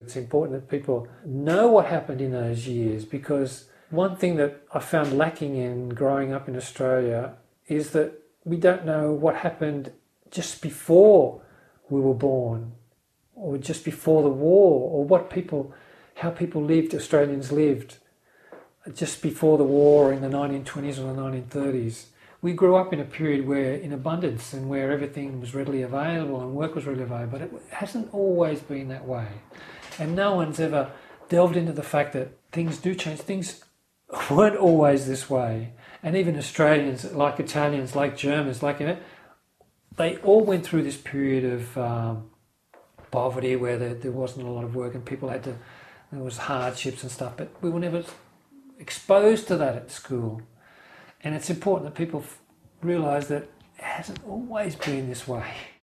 It's important that people know what happened in those years, because one thing that I found lacking in growing up in Australia is that we don't know what happened just before we were born, or just before the war, or how people lived, Australians lived just before the war in the 1920s or the 1930s. We grew up in a period where in abundance and where everything was readily available and work was readily available, but it hasn't always been that way. And no one's ever delved into the fact that things do change. Things weren't always this way. And even Australians, like Italians, like Germans, they all went through this period of poverty where there wasn't a lot of work and there was hardships and stuff, but we were never exposed to that at school. And it's important that people realise that it hasn't always been this way.